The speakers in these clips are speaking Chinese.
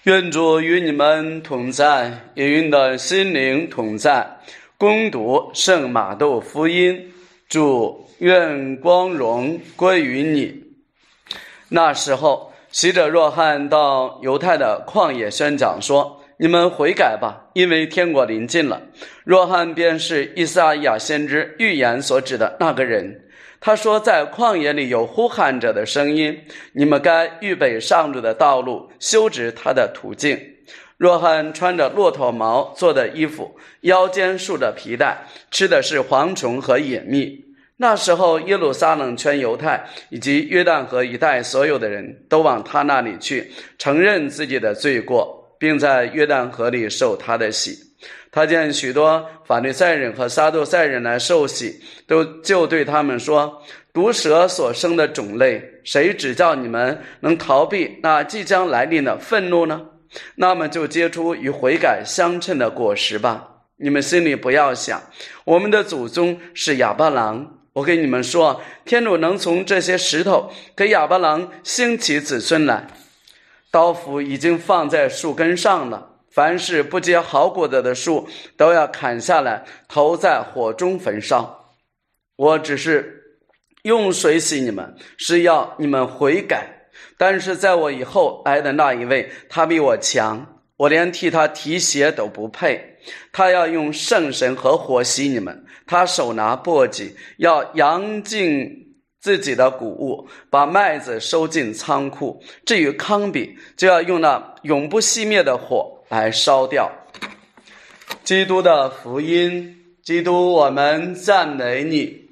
愿主与你们同在，也与你的心灵同在。恭读圣马窦福音。主，愿光荣归于你。那时候，洗者若翰到犹太的旷野宣讲说：你们悔改吧，因为天国临近了。若翰便是以赛亚先知预言所指的那个人。他说，在旷野里有呼喊者的声音，你们该预备上主的道路，修直他的途径。若翰穿着骆驼毛做的衣服，腰间束着皮带，吃的是蝗虫和野蜜。那时候，耶路撒冷全犹太以及约旦河一带所有的人都往他那里去，承认自己的罪过，并在约旦河里受他的洗。他见许多法利赛人和撒杜塞人来受洗，就对他们说：毒蛇所生的种类，谁指教你们能逃避那即将来临的愤怒呢？那么就结出与悔改相称的果实吧。你们心里不要想，我们的祖宗是亚巴郎。我跟你们说，天主能从这些石头给亚巴郎兴起子孙来。刀斧已经放在树根上了，凡是不结好果子的树都要砍下来，投在火中焚烧。我只是用水洗你们，是要你们悔改。但是在我以后来的那一位，他比我强，我连替他提鞋都不配。他要用圣神和火洗你们，他手拿簸箕，要扬尽自己的谷物，把麦子收进仓库。至于糠秕，就要用那永不熄灭的火来烧掉。基督的福音。基督，我们赞美你。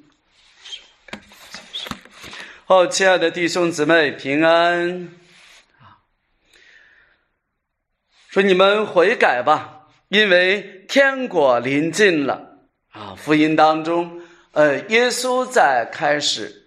亲爱的弟兄姊妹，平安。说你们悔改吧，因为天国临近了。福音当中，耶稣在开始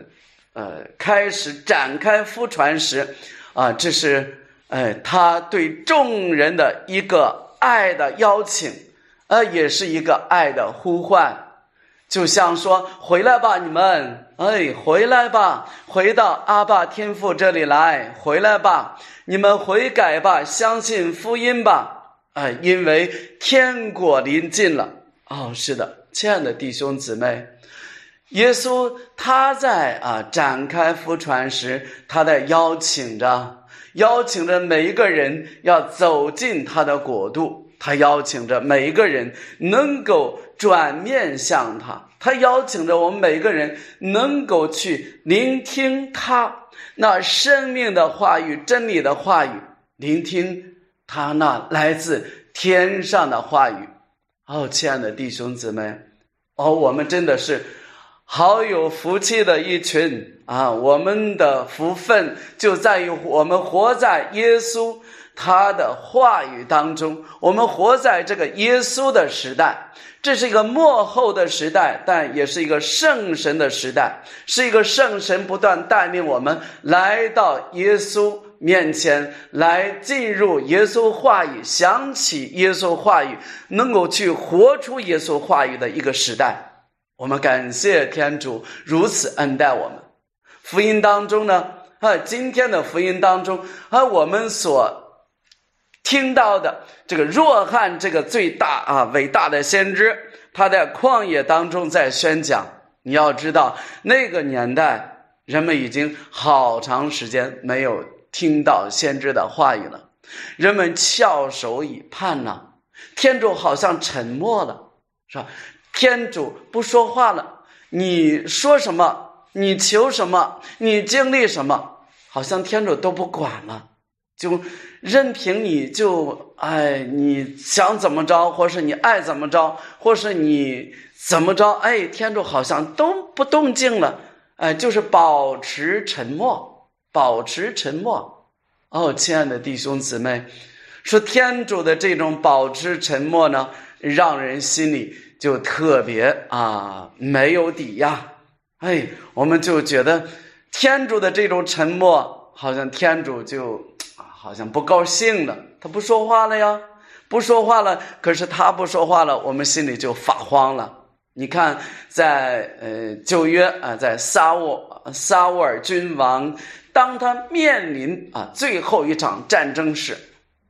展开福传时，这是他对众人的一个爱的邀请，也是一个爱的呼唤。就像说，回来吧，你们，回来吧，回到阿爸天父这里来，回来吧，你们悔改吧，相信福音吧，因为天国临近了。是的，亲爱的弟兄姊妹，耶稣他在展开福传时，他在邀请着每一个人要走进他的国度。他邀请着每一个人能够转面向他，他邀请着我们每个人能够去聆听他那生命的话语，真理的话语，聆听他那来自天上的话语。亲爱的弟兄姊妹，我们真的是好有福气的一群我们的福分就在于我们活在耶稣他的话语当中，我们活在这个耶稣的时代。这是一个末后的时代，但也是一个圣神的时代，是一个圣神不断带领我们来到耶稣面前，来进入耶稣话语，想起耶稣话语，能够去活出耶稣话语的一个时代。我们感谢天主如此恩待我们。福音当中呢，今天的福音当中，我们所听到的这个若翰，这个最大伟大的先知，他在旷野当中在宣讲。你要知道，那个年代人们已经好长时间没有听到先知的话语了，人们翘首以盼了，天主好像沉默了，是吧？天主不说话了，你说什么，你求什么，你经历什么，好像天主都不管了，就任凭你你想怎么着，或是你爱怎么着，或是你怎么着，天主好像都不动静了，就是保持沉默，保持沉默。亲爱的弟兄姊妹，说天主的这种保持沉默呢，让人心里就特别没有底呀。我们就觉得天主的这种沉默，好像天主就好像不高兴了，他不说话了呀，不说话了。可是他不说话了，我们心里就发慌了。你看，在旧约在撒乌尔君王，当他面临最后一场战争时，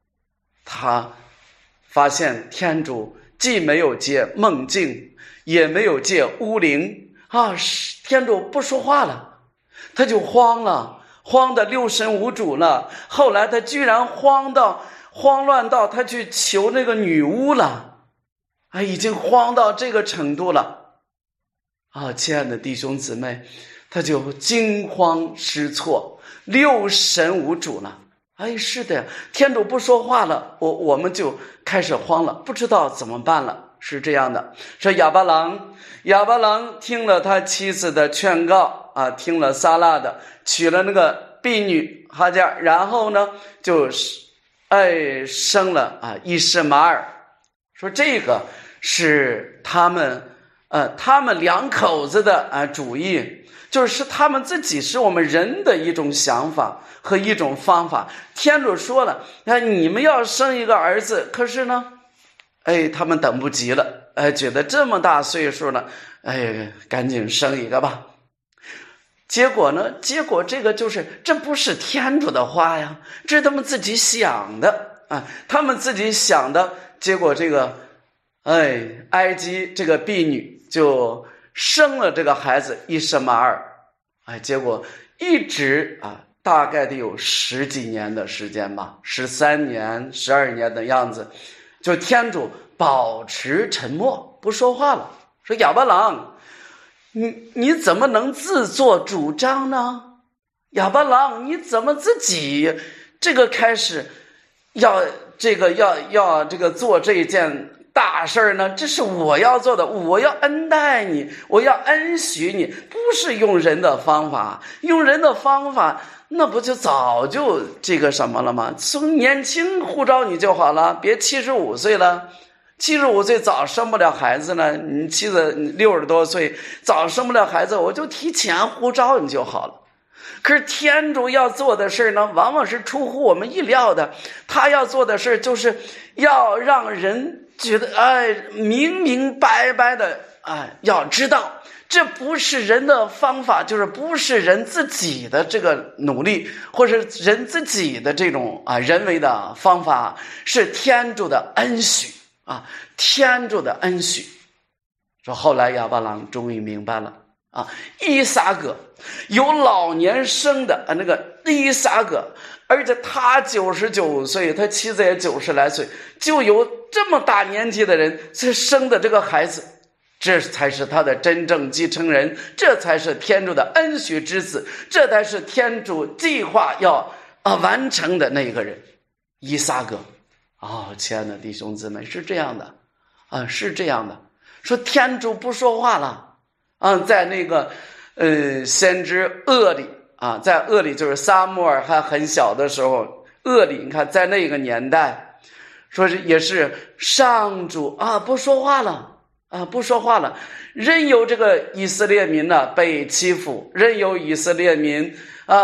他发现天主既没有借梦境，也没有借巫灵啊，天主不说话了，他就慌了，慌得六神无主了。后来他居然慌乱到他去求那个女巫了，已经慌到这个程度了啊！亲爱的弟兄姊妹，他就惊慌失措，六神无主了。是的，天主不说话了，我们就开始慌了，不知道怎么办了。是这样的，说亚巴郎听了他妻子的劝告啊，听了撒拉的，娶了那个婢女哈加尔，然后呢就是生了伊什马尔。说这个是他们两口子的主意，就是他们自己是我们人的一种想法和一种方法。天主说了，你们要生一个儿子，可是呢他们等不及了，觉得这么大岁数了，赶紧生一个吧。结果这个这不是天主的话呀，这是他们自己想的他们自己想的。结果这个埃及这个婢女就生了这个孩子伊什马尔，结果一直大概得有10几年的时间吧，13年12年的样子，就天主保持沉默不说话了。说亚巴郎，你怎么能自作主张呢？亚巴郎，你怎么自己这个开始要做这一件大事呢？这是我要做的，我要恩待你，我要恩许你，不是用人的方法。用人的方法那不就早就这个什么了吗？从年轻呼召你就好了，别75岁了，75岁早生不了孩子了，你妻子60多岁早生不了孩子，我就提前呼召你就好了。可是天主要做的事呢，往往是出乎我们意料的。他要做的事就是要让人觉得明明白白的要知道这不是人的方法，就是不是人自己的这个努力，或者人自己的这种人为的方法，是天主的恩许天主的恩许。说后来亚巴郎终于明白了伊撒葛由老年生的那个伊撒葛，而且他99岁，他妻子也90来岁，就有这么大年纪的人生的这个孩子，这才是他的真正继承人，这才是天主的恩许之子，这才是天主计划要完成的那个人，伊撒葛。亲爱的弟兄姊妹，是这样的是这样的。说天主不说话了在那个先知厄里在厄里就是撒母耳还很小的时候，厄里你看在那个年代，说是也是上主不说话了不说话了，任由这个以色列民被欺负，任由以色列民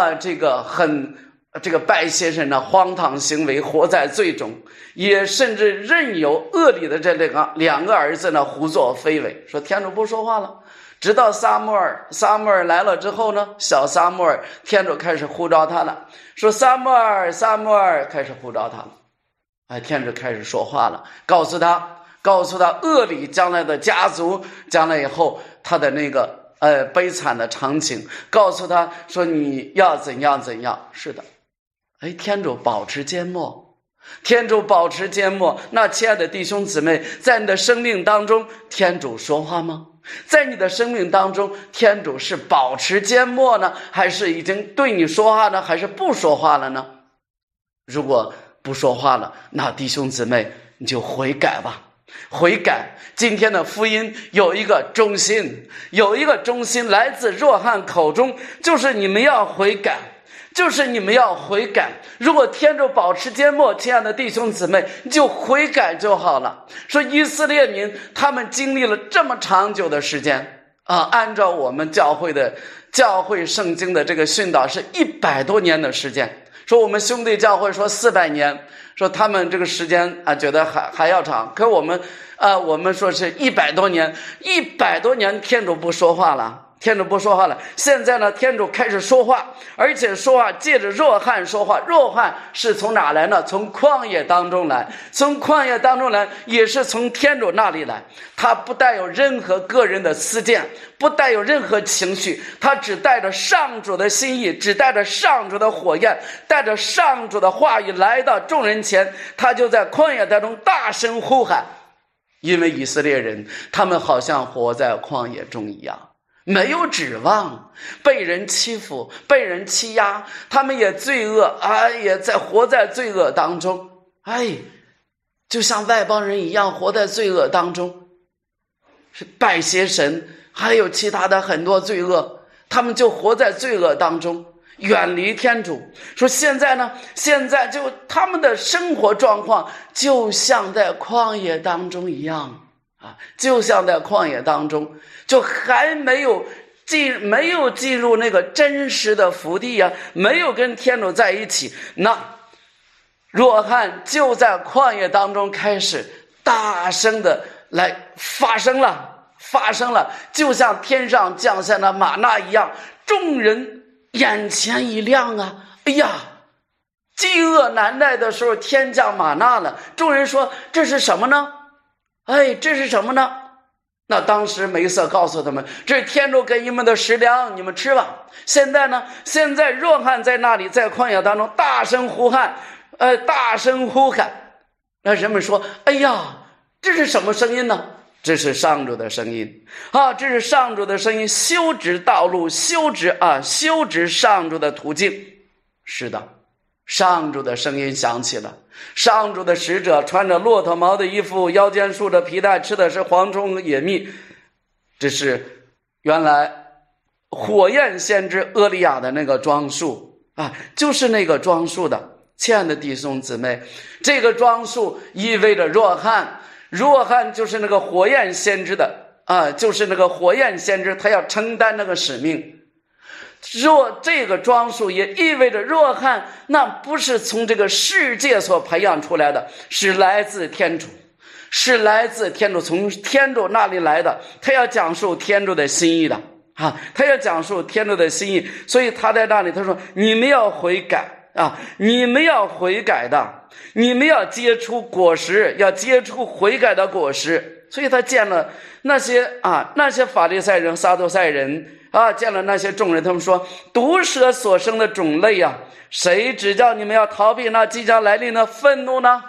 这个拜先神的荒唐行为活在罪中，也甚至任由厄里的这两个儿子胡作非为。说天主不说话了，直到撒母耳来了之后呢，小撒母耳天主开始呼召他了，说撒母耳开始呼召他了天主开始说话了，告诉他厄里将来的家族，将来以后他的那个悲惨的场景，告诉他说你要怎样怎样。是的天主保持缄默，那亲爱的弟兄姊妹，在你的生命当中天主说话吗？在你的生命当中天主是保持缄默呢，还是已经对你说话呢，还是不说话了呢？如果不说话了，那弟兄姊妹你就悔改吧，悔改。今天的福音有一个中心来自若翰口中，就是你们要悔改，如果天主保持缄默，亲爱的弟兄姊妹，你就悔改就好了。说以色列民他们经历了这么长久的时间按照我们教会圣经的这个训导是100多年的时间。说我们兄弟教会说400年，说他们这个时间觉得还要长，可我们说是100多年，100多年天主不说话了， 天主不说话了。现在呢，天主开始说话，而且说话借着若翰说话。若翰是从哪来呢？从旷野当中来，从旷野当中来，也是从天主那里来。他不带有任何个人的私见，不带有任何情绪，他只带着上主的心意，只带着上主的火焰，带着上主的话语来到众人前。他就在旷野当中大声呼喊，因为以色列人他们好像活在旷野中一样，没有指望，被人欺负，被人欺压，他们也罪恶，也在活在罪恶当中，就像外邦人一样活在罪恶当中，是拜邪神，还有其他的很多罪恶，他们就活在罪恶当中，远离天主。说现在呢，现在就他们的生活状况就像在旷野当中一样就像在旷野当中，就还没有进入那个真实的福地没有跟天主在一起。那若翰就在旷野当中开始大声的来发声了，就像天上降下的玛纳一样，众人眼前一亮饥饿难耐的时候，天降玛纳了。众人说这是什么呢？这是什么呢？那当时梅瑟告诉他们，这是天主给你们的食粮，你们吃吧。现在呢，现在若翰在那里，在旷野当中大声呼喊，那人们说，这是什么声音呢？这是上主的声音这是上主的声音，修直道路，修直上主的途径。是的，上主的声音响起了，上主的使者穿着骆驼毛的衣服，腰间束着皮带，吃的是蝗虫和野蜜。这是原来火焰先知厄利亚的那个装束就是那个装束的。亲爱的弟兄姊妹，这个装束意味着若翰就是那个火焰先知的就是那个火焰先知，他要承担那个使命。这个装束也意味着若翰那不是从这个世界所培养出来的，是来自天主，从天主那里来的。他要讲述天主的心意的他要讲述天主的心意。所以他在那里他说，你们要悔改你们要悔改的，你们要结出果实，要结出悔改的果实。所以他见了那些法利赛人、撒都塞人见了那些众人，他们说，毒蛇所生的种类谁指教你们要逃避那即将来临的愤怒呢？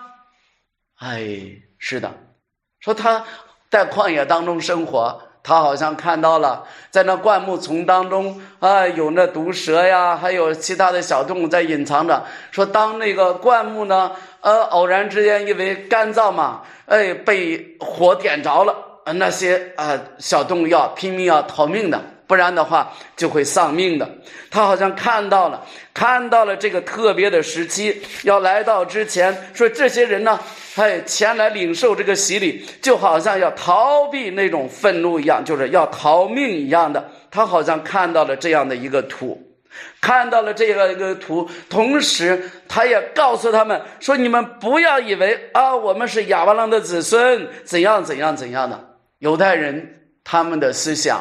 是的，说他在旷野当中生活，他好像看到了在那灌木丛当中有那毒蛇还有其他的小动物在隐藏着。说当那个灌木呢偶然之间因为干燥嘛被火点着了，那些小动物要拼命要逃命的，不然的话就会丧命的。他好像看到了这个特别的时期要来到之前，说这些人呢前来领受这个洗礼，就好像要逃避那种愤怒一样，就是要逃命一样的。他好像看到了这样的一个图，同时他也告诉他们说，你们不要以为我们是亚巴郎的子孙，怎样的。犹太人他们的思想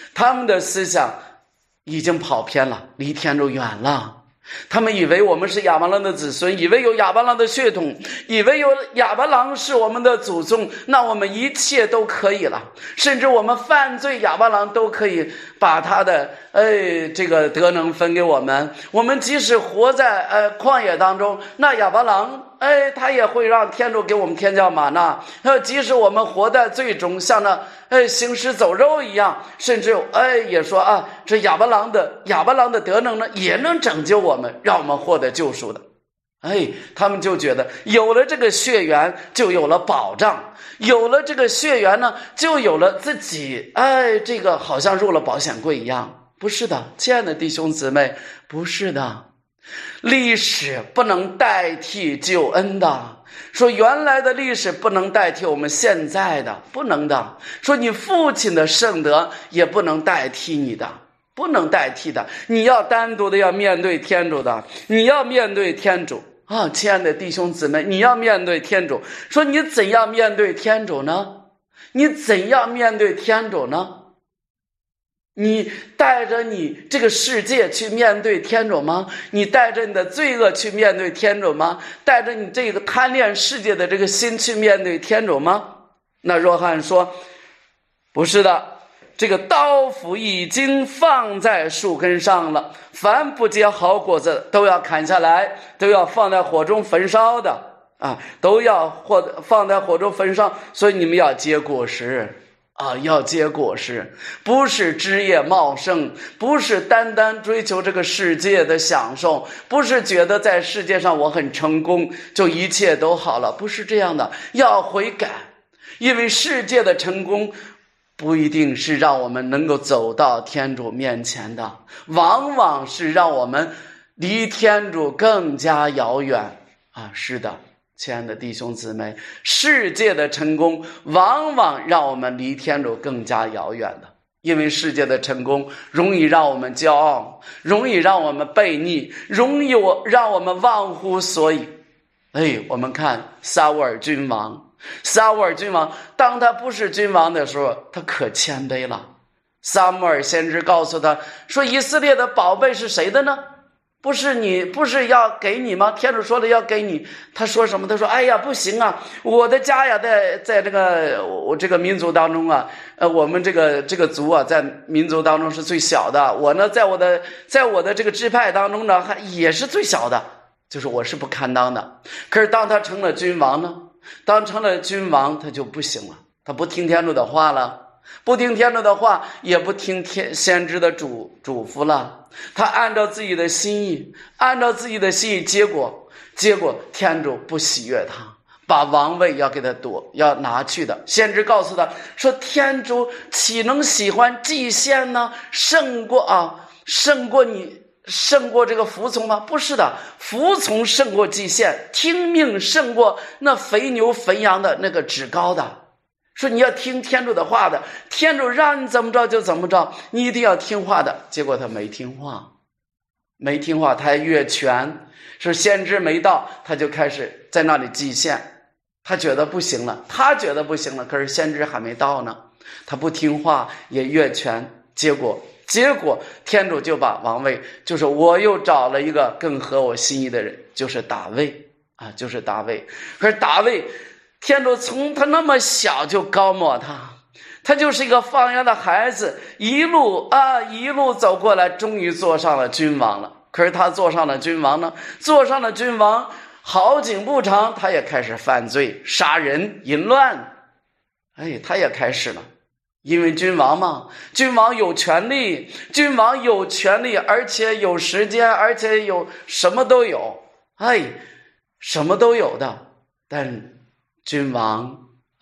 已经跑偏了，离天主远了。他们以为我们是亚巴郎的子孙，以为有亚巴郎的血统，以为有亚巴郎是我们的祖宗，那我们一切都可以了，甚至我们犯罪，亚巴郎都可以把他的这个德能分给我们。我们即使活在旷野当中，那亚巴郎他也会让天主给我们天降玛纳。即使我们活在罪中，像那行尸走肉一样，甚至也说这亚巴郎的德能呢，也能拯救我们，让我们获得救赎的。他们就觉得有了这个血缘就有了保障，有了这个血缘呢，就有了自己这个好像入了保险柜一样。不是的，亲爱的弟兄姊妹，不是的。历史不能代替救恩的，说原来的历史不能代替我们现在的，不能的。说你父亲的圣德也不能代替你的，不能代替的。你要单独的要面对天主的，你要面对天主亲爱的弟兄姊妹，你要面对天主。说你怎样面对天主呢？你你带着你这个世界去面对天主吗？你带着你的罪恶去面对天主吗？带着你这个贪恋世界的这个心去面对天主吗？那若翰说，不是的，这个刀斧已经放在树根上了，凡不结好果子都要砍下来，都要放在火中焚烧的啊，都要放在火中焚烧，所以你们要结果实啊，要结果实，不是枝叶茂盛，不是单单追求这个世界的享受，不是觉得在世界上我很成功就一切都好了，不是这样的，要悔改。因为世界的成功不一定是让我们能够走到天主面前的，往往是让我们离天主更加遥远啊！是的，亲爱的弟兄姊妹，世界的成功往往让我们离天主更加遥远的，因为世界的成功容易让我们骄傲，容易让我们悖逆，容易让我们忘乎所以。我们看撒乌尔君王，撒乌尔君王当他不是君王的时候，他可谦卑了。撒母耳先知告诉他说，以色列的宝贝是谁的呢？不是要给你吗？天主说了要给你。他说什么？他说，哎呀，不行啊，我的家呀，在这个我这个民族当中啊，我们这个族啊，在民族当中是最小的。我呢，在我的这个支派当中呢，也是最小的，就是我是不堪当的。可是当他成了君王呢，当成了君王，他就不行了，他不听天主的话了。不听天主的话，也不听先知的嘱咐了，他按照自己的心意，结果天主不喜悦他，把王位要给他要拿去的。先知告诉他说，天主岂能喜欢祭献呢？胜过这个服从吗？不是的，服从胜过祭献，听命胜过那肥牛肥羊的那个脂膏的。说你要听天主的话的，天主让你怎么着就怎么着，你一定要听话的。结果他没听话，他还越权。说先知没到，他就开始在那里祭献，他觉得不行了，可是先知还没到呢，他不听话也越权。结果天主就把王位，就是我又找了一个更合我心意的人，就是大卫啊，就是大卫。可是大卫，天主从他那么小就高抹他就是一个放羊的孩子，一路走过来，终于做上了君王了。可是他做上了君王，好景不长，他也开始犯罪，杀人淫乱，他也开始了。因为君王嘛，君王有权利，而且有时间，而且有什么都有，什么都有的。但君王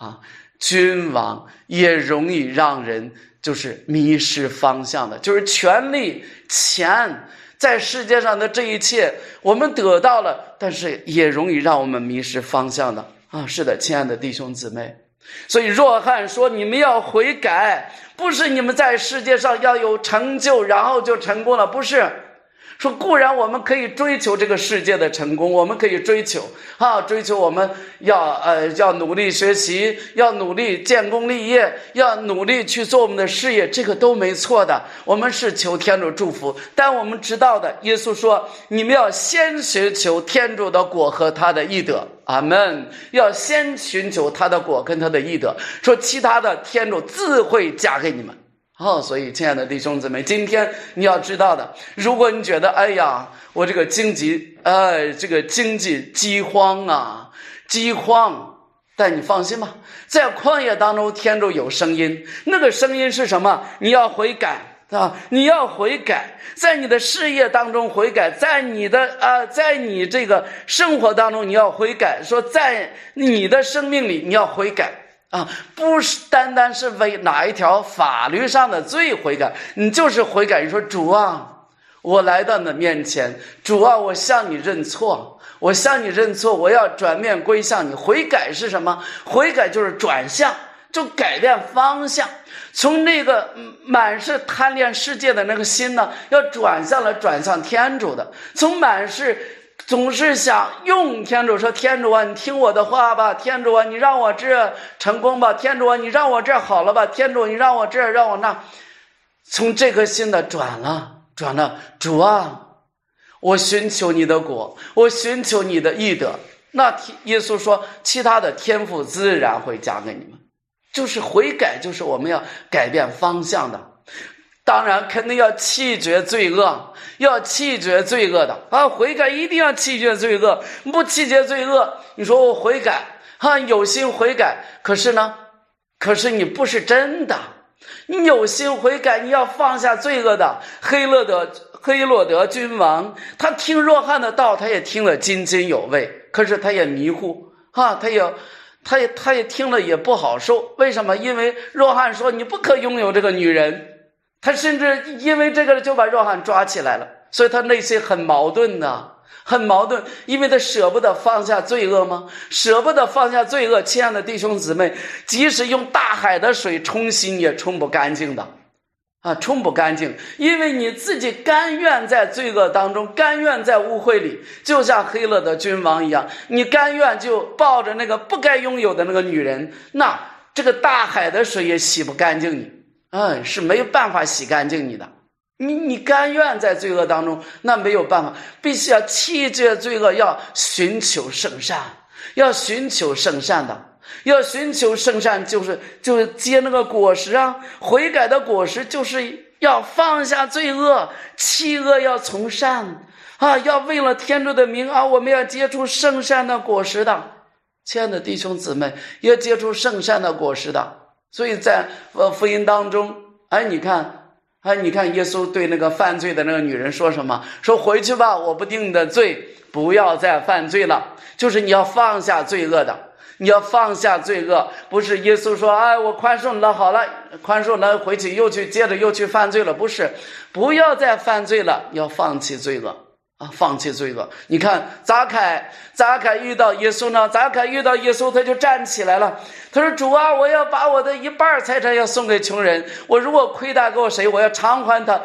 也容易让人就是迷失方向的，就是权力、钱，在世界上的这一切我们得到了，但是也容易让我们迷失方向的啊！是的，亲爱的弟兄姊妹，所以若翰说你们要悔改，不是你们在世界上要有成就然后就成功了，不是说固然我们可以追求这个世界的成功，我们可以追求我们要努力学习，要努力建功立业，要努力去做我们的事业，这个都没错的，我们是求天主祝福。但我们知道的，耶稣说你们要先寻求天主的果和他的义德，阿们，要先寻求他的果跟他的义德，说其他的天主自会加给你们。所以亲爱的弟兄姊妹，今天你要知道的，如果你觉得我这个经济饥荒，但你放心吧，在旷野当中天主有声音，那个声音是什么？你要悔改你要悔改，在你的事业当中悔改，在你这个生活当中你要悔改，说在你的生命里你要悔改不是单单是为哪一条法律上的罪悔改，你就是悔改。你说主啊，我来到你的面前，主啊，我向你认错，我要转面归向你。悔改是什么？悔改就是转向，就改变方向，从那个满是贪恋世界的那个心呢，要转向天主的，从满是总是想用天主，说天主啊，你听我的话吧，天主啊，你让我这成功吧，天主啊，你让我这好了吧，天主你让我这让我那， 从这颗心的转了，主啊，我寻求你的国，我寻求你的义德。那耶稣说，其他的天父自然会加给你们。就是悔改，就是我们要改变方向的。当然肯定要弃绝罪恶，要弃绝罪恶的啊！悔改一定要弃绝罪恶，不弃绝罪恶，你说我悔改啊，有心悔改，可是你不是真的。你有心悔改，你要放下罪恶的。黑落德君王，他听若翰的道，他也听得津津有味，可是他也迷糊啊，他也听了也不好受。为什么？因为若翰说你不可拥有这个女人，他甚至因为这个就把若翰抓起来了，所以他内心很矛盾的，很矛盾，因为他舍不得放下罪恶吗？舍不得放下罪恶，亲爱的弟兄姊妹，即使用大海的水冲洗你也冲不干净的啊，冲不干净，因为你自己甘愿在罪恶当中，甘愿在污秽里，就像黑勒的君王一样，你甘愿就抱着那个不该拥有的那个女人，那这个大海的水也洗不干净你，是没有办法洗干净你的。你甘愿在罪恶当中，那没有办法，必须要弃绝罪恶，要寻求圣善，要寻求圣善的。要寻求圣善，就是结那个果实啊，悔改的果实就是要放下罪恶，弃恶要从善啊，要为了天主的名啊，我们要结出圣善的果实的。亲爱的弟兄姊妹，要结出圣善的果实的。所以在福音当中，你看耶稣对那个犯罪的那个女人说什么？说回去吧，我不定你的罪，不要再犯罪了。就是你要放下罪恶的。你要放下罪恶，不是耶稣说我宽恕了，好了，宽恕了，回去接着又去犯罪了，不是，不要再犯罪了，要放弃罪恶啊，放弃罪恶。你看匝凯遇到耶稣呢，匝凯遇到耶稣他就站起来了，他说主啊，我要把我的一半财产要送给穷人，我如果亏待过谁，我要偿还他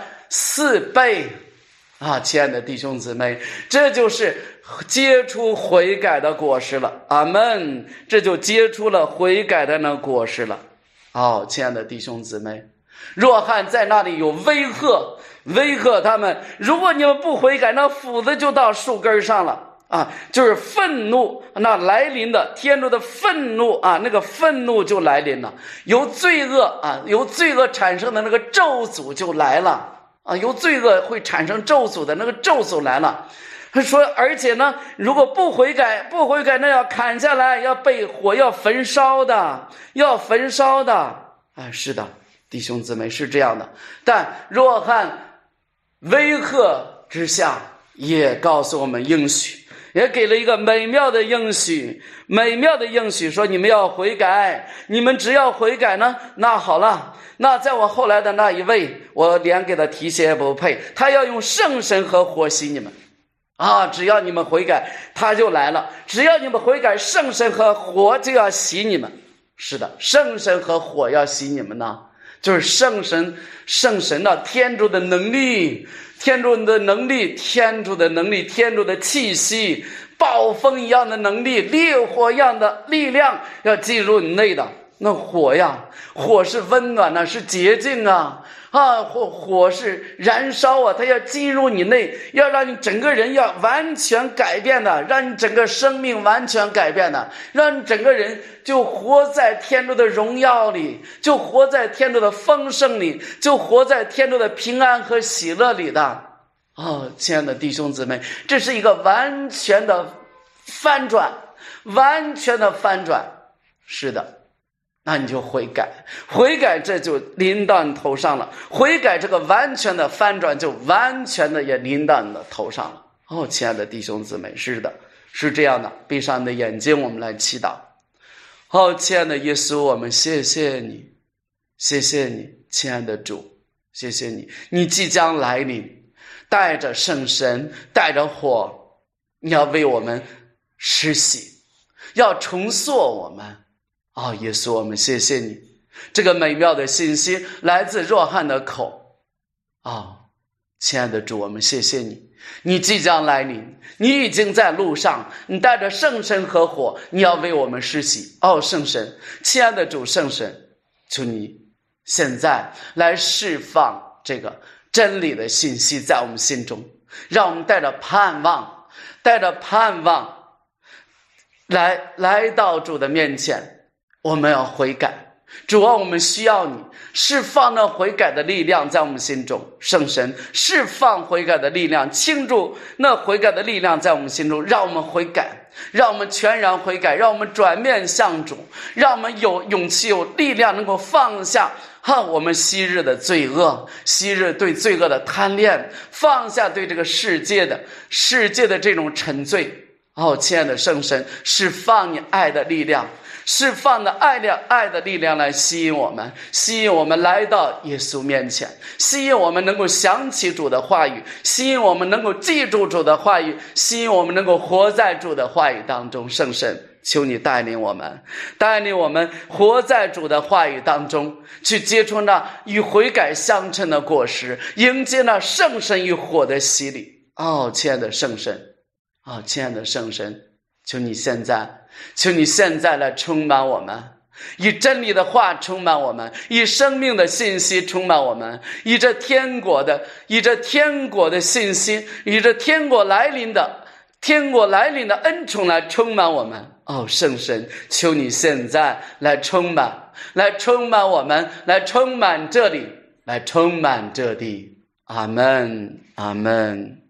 4倍啊。亲爱的弟兄姊妹，这就是结出悔改的果实了，阿们，这就结出了悔改的那果实了。亲爱的弟兄姊妹，若翰在那里有威吓他们，如果你们不悔改，那斧子就到树根上了啊，就是愤怒，那来临的天主的愤怒啊，那个愤怒就来临了，由罪恶产生的那个咒诅就来了啊，由罪恶会产生咒诅的那个咒诅来了。他说，而且呢，如果不悔改，那要砍下来，要被火要焚烧的。是的，弟兄姊妹是这样的。但若翰威吓之下，也告诉我们应许，也给了一个美妙的应许，说你们要悔改，你们只要悔改呢，那好了，那在我后来的那一位，我连给他提鞋也不配，他要用圣神和火洗你们。只要你们悔改，他就来了。只要你们悔改，圣神和火就要洗你们。是的，圣神和火要洗你们呢，就是圣神的天主的能力，天主的气息，暴风一样的能力，烈火一样的力量要进入你内的。那火是温暖的，是洁净啊，火是燃烧啊，它要进入你内，要让你整个人要完全改变的，让你整个生命完全改变的，让你整个人就活在天主的荣耀里，就活在天主的丰盛里，就活在天主的平安和喜乐里的。亲爱的弟兄姊妹，这是一个完全的翻转。是的，那你就悔改，这就临到你头上了。悔改这个完全的翻转，就完全的也临到你的头上了。亲爱的弟兄姊妹，是的，是这样的。闭上你的眼睛，我们来祈祷。亲爱的耶稣，我们谢谢你，亲爱的主，谢谢你，你即将来临，带着圣神，带着火，你要为我们施洗，要重塑我们。耶稣，我们谢谢你，这个美妙的信息来自若翰的口。亲爱的主，我们谢谢你，你即将来临，你已经在路上，你带着圣神和火，你要为我们施洗。圣神，亲爱的主，圣神，求你现在来释放这个真理的信息在我们心中，让我们带着盼望来到主的面前。我们要悔改，主啊，我们需要你释放那悔改的力量在我们心中。圣神释放悔改的力量，倾注那悔改的力量在我们心中，让我们悔改，让我们全然悔改，让我们转面向主，让我们有勇气有力量能够放下我们昔日的罪恶，昔日对罪恶的贪恋，放下对这个世界的这种沉醉。亲爱的圣神，释放你爱的力量，释放的爱的力量来吸引我们来到耶稣面前，吸引我们能够想起主的话语，吸引我们能够记住主的话语，吸引我们能够活在主的话语当中。圣神，求你带领我们活在主的话语当中，去接触那与悔改相称的果实，迎接那圣神与火的洗礼。亲爱的圣神，亲爱的圣神，求你现在来充满我们，以真理的话充满我们，以生命的信息充满我们，以这天国的信息，以这天国来临的恩宠来充满我们。圣神，求你现在来充满我们，来充满这里，阿们，阿们。